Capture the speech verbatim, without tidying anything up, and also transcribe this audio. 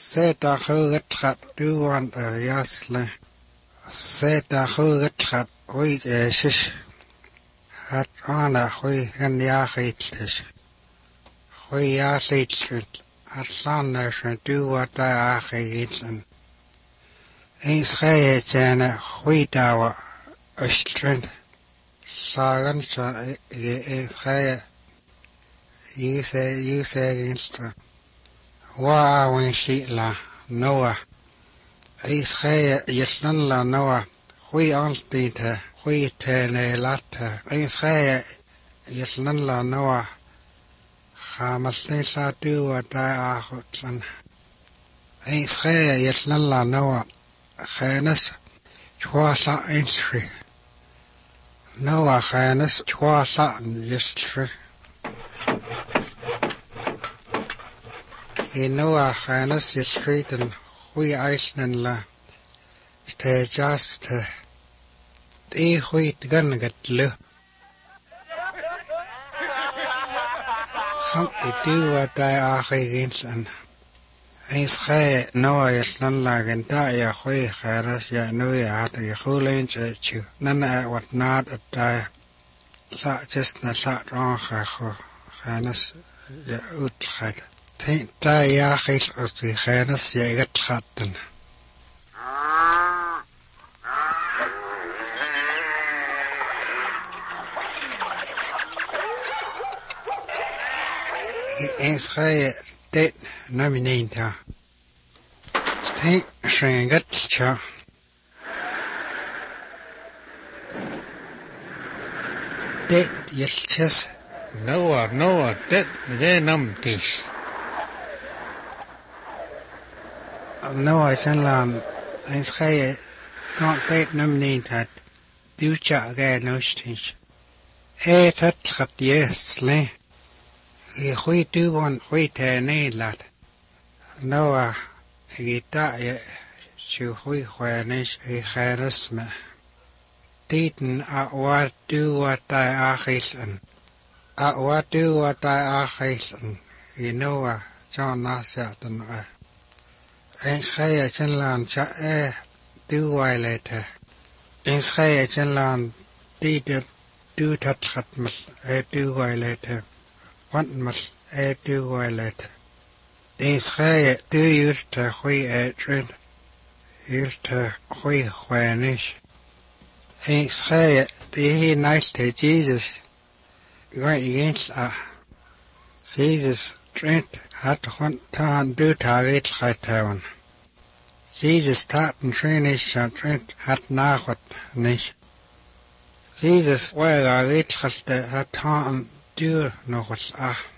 Seta Hugatrat do want a yasle. Seta Hugatrat wait a shish. Hat on a hui and yachitlish. Hui yachitlit. At Sanders and do what I achit and ain't say it and a hui dawa a strength. Sagan sa say you say you say against the wa when she la Noah. I say yeslan la Noah. Hui answered her. Hui tene latter. I say yeslan la Noah. Hamasne sa do what I achutsan. I say yeslan la Noah. Khanas chwasa entry. Noah khanas chwasa yestri. I Noah khanas yestri and hui Iceland la. Stay just e hui gan gat lu. Ham do what I against and I say Noah yeslan la ganta ya hui khanas ya no ya hat ya khulain chu. Nana what not at die. La just na sa wrong kha khanas ya ut khad. Think die ya khis as the khanas ya gat khatten. Eens gij dit nominata. Steek schrijngetja. Dit jeltjes. Noah, Noah, dit meteen namtisch. Noah zijn laan. Eens gij kan dit nominata. Duwtja gij noostins. Eet het gaat jesle. I hui do want hui te ne lat. Noah I da ye chu hui hwanis I kharas me. Diten a wat do what I achisen. A wat do what I achisen. I Noah John nasatan a. Eens gij chen lan cha e do wai later. Eens gij chen lan di do tat khat mas e do wai later. Want must I do violet? Eens gij do used to hui etred, used to hui huanish. Eens gij die nice to Jesus, right against a Jesus trent had want to do target khatawn. Jesus taught and trainish and trent had nachot nish. Jesus where I reach had taught duur nog eens ah.